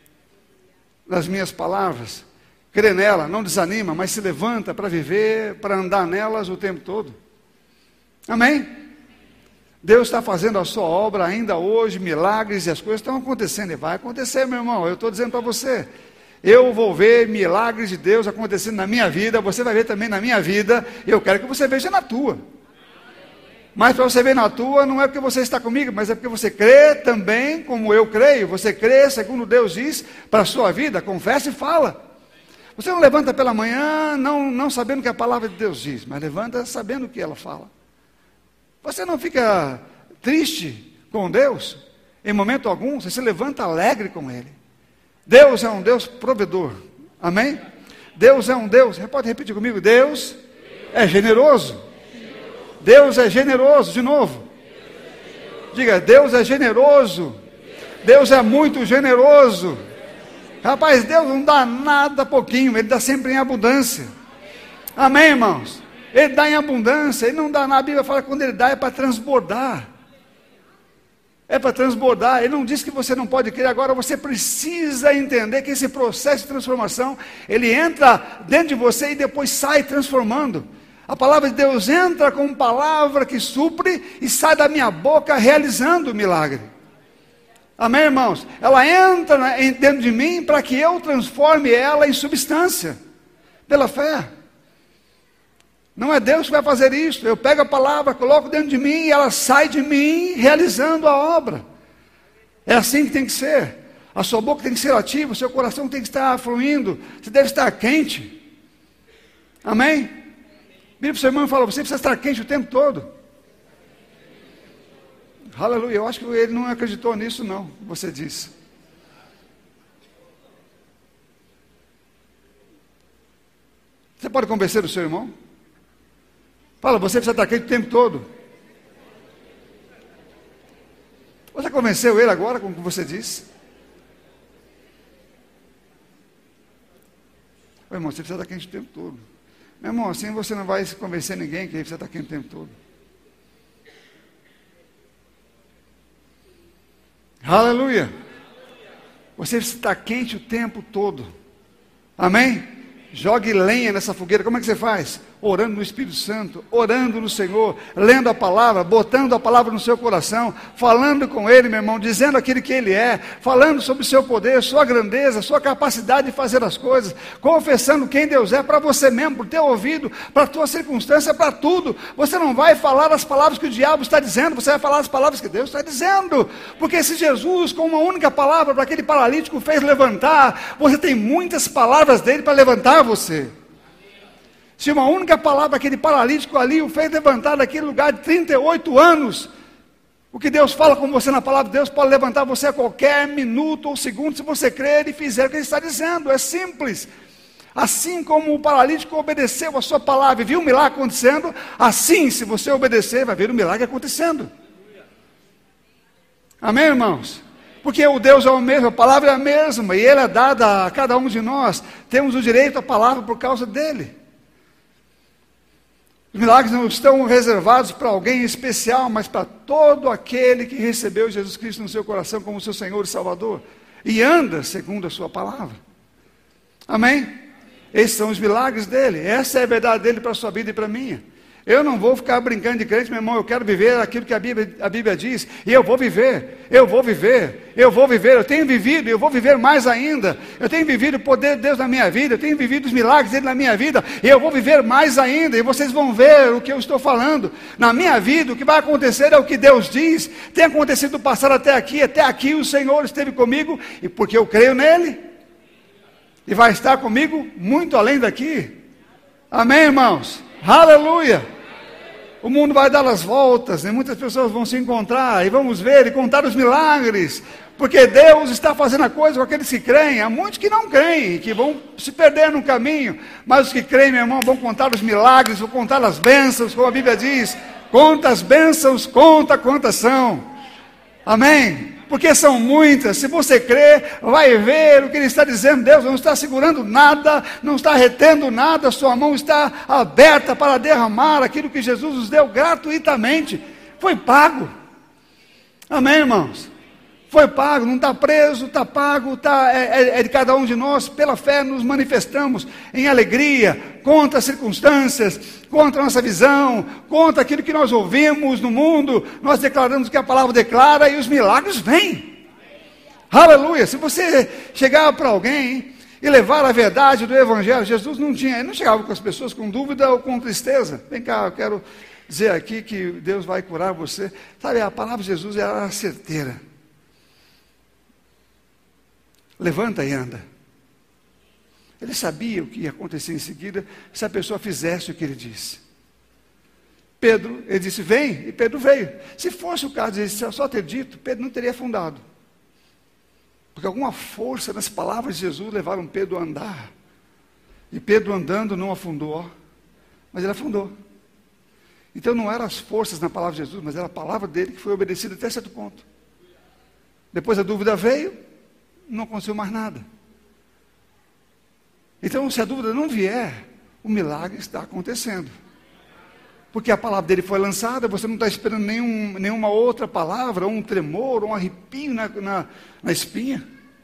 Nas minhas palavras, crê nela, não desanima, mas se levanta para viver, para andar nelas o tempo todo. Amém? Deus está fazendo a sua obra ainda hoje, milagres, e as coisas estão acontecendo, e vai acontecer, meu irmão. Eu estou dizendo para você, eu vou ver milagres de Deus acontecendo na minha vida, você vai ver também na minha vida, e eu quero que você veja na tua. Mas para você ver na tua, não é porque você está comigo, mas é porque você crê também, como eu creio. Você crê, segundo Deus diz, para a sua vida, confessa e fala. Você não levanta pela manhã, não sabendo o que a palavra de Deus diz, mas levanta sabendo o que ela fala. Você não fica triste com Deus, em momento algum, você se levanta alegre com Ele. Deus é um Deus provedor, amém? Deus é um Deus, pode repetir comigo, Deus é generoso. Deus é generoso, de novo. Diga, Deus é generoso. Deus é muito generoso. Rapaz, Deus não dá nada pouquinho, Ele dá sempre em abundância. Amém, irmãos? Ele dá em abundância, Ele não dá nada. A Bíblia fala que quando Ele dá é para transbordar. É para transbordar. Ele não diz que você não pode crer. Agora você precisa entender que esse processo de transformação, ele entra dentro de você e depois sai transformando. A palavra de Deus entra como palavra que supre e sai da minha boca realizando o milagre. Amém, irmãos? Ela entra dentro de mim para que eu transforme ela em substância, pela fé. Não é Deus que vai fazer isso. Eu pego a palavra, coloco dentro de mim e ela sai de mim realizando a obra. É assim que tem que ser. A sua boca tem que ser ativa, o seu coração tem que estar fluindo, você deve estar quente. Amém? Vira para o seu irmão e fala, você precisa estar quente o tempo todo. Aleluia, eu acho que ele não acreditou nisso não, você disse. Você pode convencer o seu irmão? Fala, você precisa estar quente o tempo todo. Você convenceu ele agora com o que você disse? Ô, irmão, você precisa estar quente o tempo todo. Meu irmão, assim você não vai convencer ninguém que ele precisa estar quente o tempo todo. Aleluia! Você precisa estar quente o tempo todo. Amém? Jogue lenha nessa fogueira. Como é que você faz? Orando no Espírito Santo, orando no Senhor, lendo a palavra, botando a palavra no seu coração, falando com Ele, meu irmão, dizendo aquilo que Ele é, falando sobre o seu poder, sua grandeza, sua capacidade de fazer as coisas, confessando quem Deus é para você mesmo, para o teu ouvido, para a tua circunstância, para tudo. Você não vai falar as palavras que o diabo está dizendo, você vai falar as palavras que Deus está dizendo, porque se Jesus, com uma única palavra para aquele paralítico fez levantar, você tem muitas palavras dele para levantar você. Se uma única palavra, aquele paralítico ali o fez levantar daquele lugar de 38 anos, o que Deus fala com você na palavra de Deus pode levantar você a qualquer minuto ou segundo, se você crer e fizer o que Ele está dizendo. É simples. Assim como o paralítico obedeceu a sua palavra e viu o milagre acontecendo, assim, se você obedecer, vai ver o milagre acontecendo. Amém, irmãos? Porque o Deus é o mesmo, a palavra é a mesma, e Ele é dada a cada um de nós. Temos o direito à palavra por causa dEle. Os milagres não estão reservados para alguém especial, mas para todo aquele que recebeu Jesus Cristo no seu coração como seu Senhor e Salvador, e anda segundo a sua palavra. Amém? Esses são os milagres dele, essa é a verdade dele para a sua vida e para a minha. Eu não vou ficar brincando de crente, meu irmão, eu quero viver aquilo que a Bíblia diz, e eu vou viver, eu tenho vivido, e eu vou viver mais ainda, eu tenho vivido o poder de Deus na minha vida, eu tenho vivido os milagres dele na minha vida, e eu vou viver mais ainda, e vocês vão ver o que eu estou falando, na minha vida, o que vai acontecer é o que Deus diz, tem acontecido do passado até aqui o Senhor esteve comigo, e porque eu creio nele, e vai estar comigo muito além daqui, amém, irmãos? Aleluia! O mundo vai dar as voltas, né? Muitas pessoas vão se encontrar e vamos ver e contar os milagres. Porque Deus está fazendo a coisa com aqueles que creem. Há muitos que não creem, que vão se perder no caminho. Mas os que creem, meu irmão, vão contar os milagres, vão contar as bênçãos, como a Bíblia diz. Conta as bênçãos, conta quantas são. Amém? Porque são muitas. Se você crer, vai ver o que ele está dizendo. Deus não está segurando nada, não está retendo nada. Sua mão está aberta para derramar aquilo que Jesus nos deu gratuitamente. Foi pago. Amém, irmãos? Foi pago, não está preso, está pago, é de cada um de nós. Pela fé nos manifestamos em alegria, contra as circunstâncias, contra a nossa visão, contra aquilo que nós ouvimos no mundo. Nós declaramos o que a palavra declara e os milagres vêm. Aleluia! Se você chegar para alguém e levar a verdade do Evangelho, Jesus ele não chegava com as pessoas com dúvida ou com tristeza. Vem cá, eu quero dizer aqui que Deus vai curar você. Sabe, a palavra de Jesus era certeira. Levanta e anda. Ele sabia o que ia acontecer em seguida se a pessoa fizesse o que ele disse. Pedro, ele disse, vem, e Pedro veio. Se fosse o caso de só ter dito, Pedro não teria afundado. Porque alguma força nas palavras de Jesus levaram Pedro a andar. E Pedro andando não afundou, mas ele afundou. Então não eram as forças na palavra de Jesus, mas era a palavra dele que foi obedecida até certo ponto. Depois a dúvida veio, não aconteceu mais nada. Então, se a dúvida não vier, o milagre está acontecendo. Porque a palavra dele foi lançada, você não está esperando nenhuma outra palavra, ou um tremor, ou um arrepio na espinha.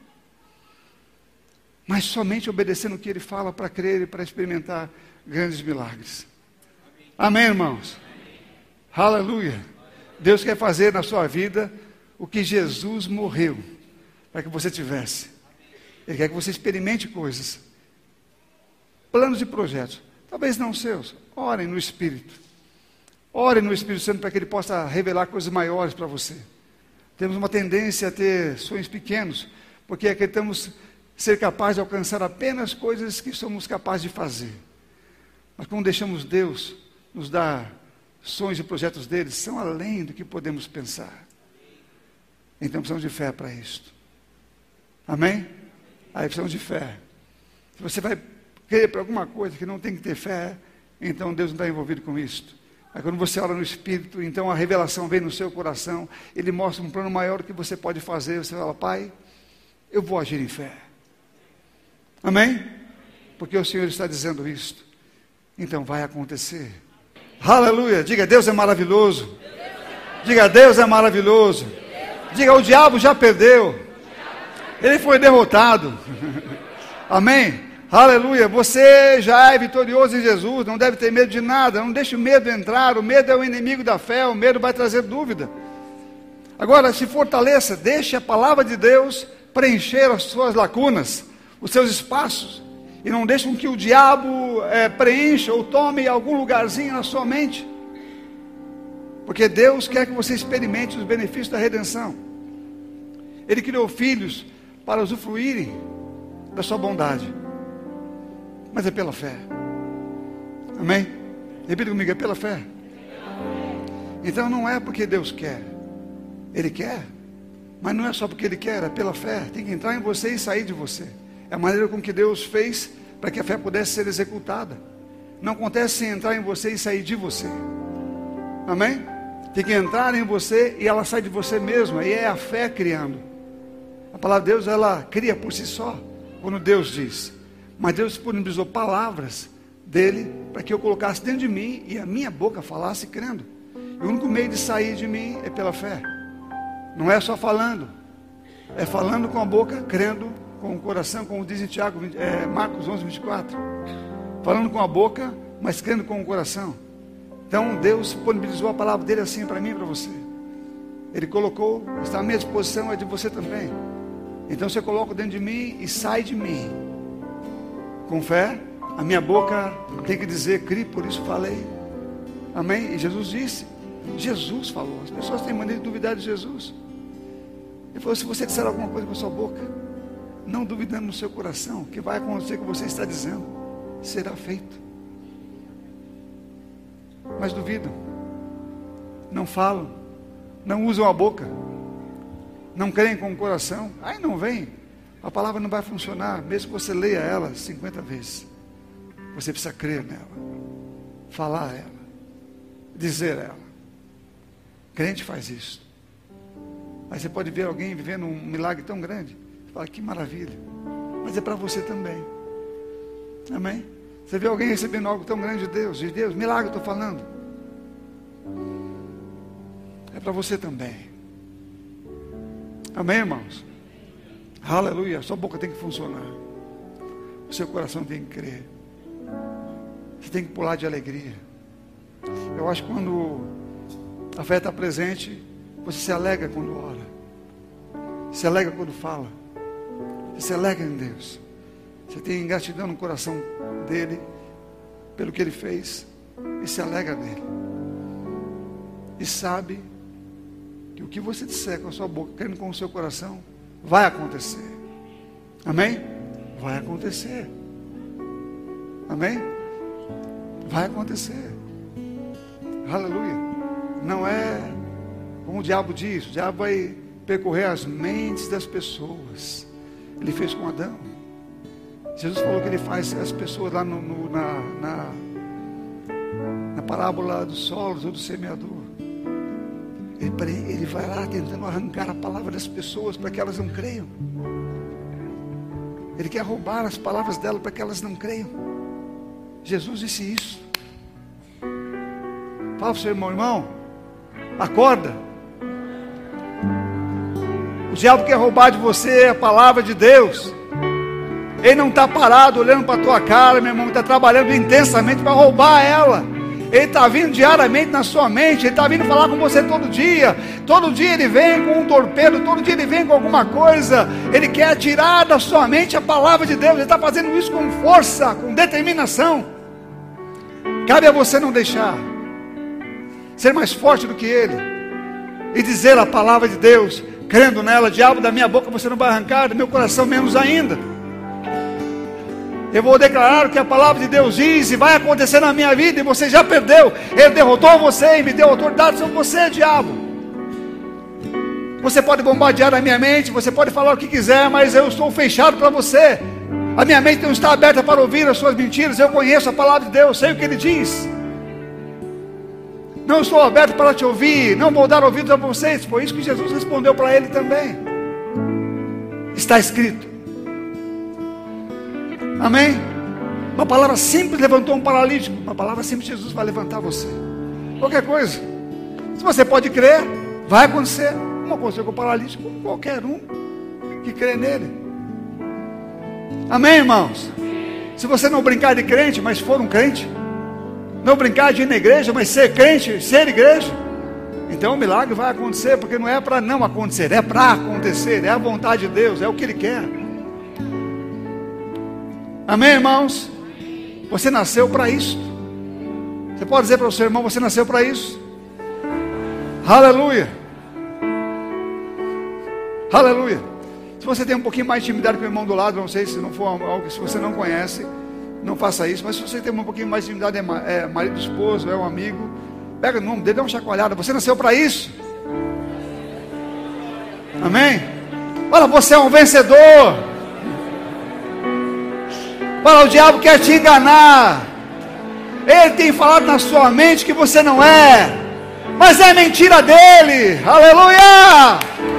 Mas somente obedecendo o que ele fala para crer e para experimentar grandes milagres. Amém, irmãos? Aleluia. Deus quer fazer na sua vida o que Jesus morreu para que você tivesse. Ele quer que você experimente coisas, planos e projetos, talvez não seus. Orem no Espírito. Orem no Espírito Santo para que ele possa revelar coisas maiores para você. Temos uma tendência a ter sonhos pequenos, porque acreditamos ser capazes de alcançar apenas coisas que somos capazes de fazer. Mas quando deixamos Deus nos dar sonhos e projetos dele, são além do que podemos pensar. Então precisamos de fé para isto. Amém? Aí precisamos de fé. Se você vai crer para alguma coisa que não tem que ter fé, então Deus não está envolvido com isto. Aí quando você ora no Espírito, então a revelação vem no seu coração, ele mostra um plano maior que você pode fazer. Você fala, Pai, eu vou agir em fé. Amém? Porque o Senhor está dizendo isto. Então vai acontecer. Aleluia! Diga, Deus é maravilhoso. Diga, Deus é maravilhoso. Diga, o diabo já perdeu. Ele foi derrotado. Amém? Aleluia. Você já é vitorioso em Jesus. Não deve ter medo de nada. Não deixe o medo entrar. O medo é o inimigo da fé. O medo vai trazer dúvida. Agora, se fortaleça. Deixe a palavra de Deus preencher as suas lacunas, os seus espaços. E não deixe com que o diabo preencha ou tome algum lugarzinho na sua mente. Porque Deus quer que você experimente os benefícios da redenção. Ele criou filhos para usufruírem da sua bondade. Mas é pela fé. Amém? Repita comigo, é pela fé. Então não é porque Deus quer. Ele quer. Mas não é só porque Ele quer, é pela fé. Tem que entrar em você e sair de você. É a maneira com que Deus fez para que a fé pudesse ser executada. Não acontece sem entrar em você e sair de você. Amém? Tem que entrar em você e ela sai de você mesmo. Aí é a fé criando. A palavra de Deus, ela cria por si só, quando Deus diz. Mas Deus disponibilizou palavras dele, para que eu colocasse dentro de mim, e a minha boca falasse crendo. E o único meio de sair de mim é pela fé. Não é só falando. É falando com a boca, crendo com o coração, como diz em Tiago, Marcos 11, 24. Falando com a boca, mas crendo com o coração. Então Deus disponibilizou a palavra dele assim para mim e para você. Ele colocou, está à minha disposição, é de você também. Então você coloca dentro de mim e sai de mim. Com fé, a minha boca tem que dizer, crie, por isso falei. Amém? E Jesus disse, Jesus falou. As pessoas têm maneira de duvidar de Jesus. Ele falou, se você disser alguma coisa com a sua boca, não duvidando no seu coração, que vai acontecer o que você está dizendo, será feito. Mas duvidam, não falam, não usam a boca. não creem com o coração, aí não vem. A palavra não vai funcionar, mesmo que você leia ela 50 vezes. Você precisa crer nela, falar ela, dizer ela. Crente faz isso. Aí você pode ver alguém vivendo um milagre tão grande. Você fala, que maravilha. Mas é para você também. Amém? Você vê alguém recebendo algo tão grande de Deus, milagre eu estou falando. É para você também. Amém, irmãos? Aleluia. Sua boca tem que funcionar. O seu coração tem que crer. Você tem que pular de alegria. Eu acho que quando a fé está presente, você se alegra quando ora. Se alegra quando fala. Você se alegra em Deus. Você tem gratidão no coração dele, pelo que ele fez, e se alegra nele. E sabe que o que você disser com a sua boca, crendo com o seu coração, vai acontecer. Amém? Vai acontecer. Amém? Vai acontecer. Aleluia. Não é como o diabo diz. O diabo vai percorrer as mentes das pessoas. Ele fez com Adão. Jesus falou que ele faz as pessoas lá na parábola dos solos ou do semeador. Ele vai lá tentando arrancar a palavra das pessoas para que elas não creiam. Ele quer roubar as palavras dela para que elas não creiam. Jesus disse isso. Fala para o seu irmão, acorda. O diabo quer roubar de você a palavra de Deus. Ele não está parado olhando para a tua cara, meu irmão. Ele está trabalhando intensamente para roubar ela. Ele está vindo diariamente na sua mente. Ele está vindo falar com você todo dia. Todo dia ele vem com um torpedo. Todo dia ele vem com alguma coisa. Ele quer tirar da sua mente a palavra de Deus. Ele está fazendo isso com força, com determinação. Cabe a você não deixar. Ser mais forte do que ele. E dizer a palavra de Deus, crendo nela. Diabo, da minha boca você não vai arrancar, do meu coração menos ainda. Eu vou declarar o que a palavra de Deus diz e vai acontecer na minha vida, e você já perdeu. Ele derrotou você e me deu autoridade sobre você, diabo. Você pode bombardear a minha mente, você pode falar o que quiser, mas eu estou fechado para você. A minha mente não está aberta para ouvir as suas mentiras. Eu conheço a palavra de Deus, sei o que ele diz. Não estou aberto para te ouvir, não vou dar ouvidos a vocês. Foi isso que Jesus respondeu para ele também. Está escrito. Amém? Uma palavra simples levantou um paralítico. Uma palavra simples, Jesus vai levantar você. Qualquer coisa. Se você pode crer, vai acontecer. Como aconteceu com o paralítico, qualquer um que crê nele. Amém, irmãos? Se você não brincar de crente, mas for um crente, não brincar de ir na igreja, mas ser crente, ser igreja, então o milagre vai acontecer, porque não é para não acontecer, é para acontecer, é a vontade de Deus, é o que Ele quer. Amém, irmãos? Você nasceu para isso. Você pode dizer para o seu irmão, você nasceu para isso? Aleluia. Aleluia. Se você tem um pouquinho mais de intimidade com o irmão do lado, não sei se não for algo, se você não conhece, não faça isso. Mas se você tem um pouquinho mais de intimidade, é marido, esposo, é um amigo, pega no nome dele, dá uma chacoalhada. Você nasceu para isso. Amém? Olha, você é um vencedor. Fala, o diabo quer te enganar. Ele tem falado na sua mente que você não é, mas é mentira dele. Aleluia!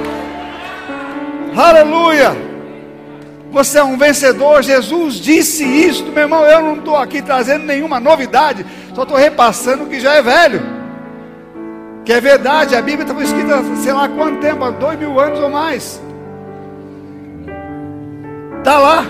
Aleluia! Você é um vencedor. Jesus disse isso, meu irmão. Eu não estou aqui trazendo nenhuma novidade, só estou repassando o que já é velho, que é verdade. A Bíblia estava escrita sei lá quanto tempo, há 2000 anos ou mais. Está lá.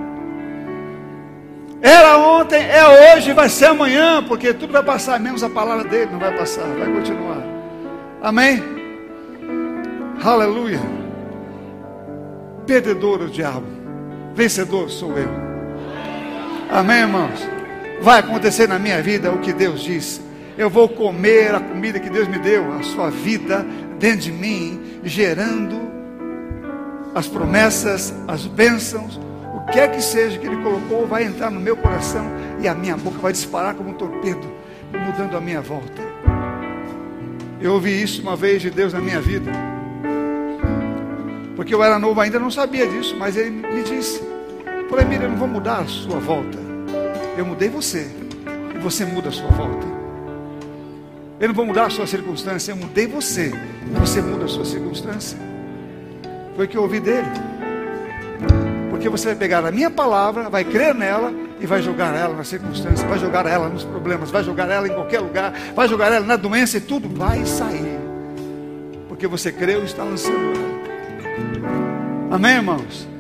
Era ontem, é hoje, vai ser amanhã, porque tudo vai passar, menos a palavra dele não vai passar, vai continuar. Amém? Aleluia. Perdedor o diabo, vencedor sou eu. Amém, irmãos? Vai acontecer na minha vida o que Deus disse. Eu vou comer a comida que Deus me deu, a sua vida dentro de mim, gerando as promessas, as bênçãos. O que é que seja que Ele colocou vai entrar no meu coração e a minha boca vai disparar como um torpedo, mudando a minha volta. Eu ouvi isso uma vez de Deus na minha vida. Porque eu era novo ainda, não sabia disso, mas ele me disse. Falei, Miriam, eu não vou mudar a sua volta. Eu mudei você, e você muda a sua volta. Eu não vou mudar a sua circunstância, eu mudei você, e você muda a sua circunstância. Foi o que eu ouvi dele. Porque você vai pegar a minha palavra, vai crer nela e vai jogar ela na circunstância, vai jogar ela nos problemas, vai jogar ela em qualquer lugar, vai jogar ela na doença e tudo vai sair. Porque você creu e está lançando ela. Amém, irmãos?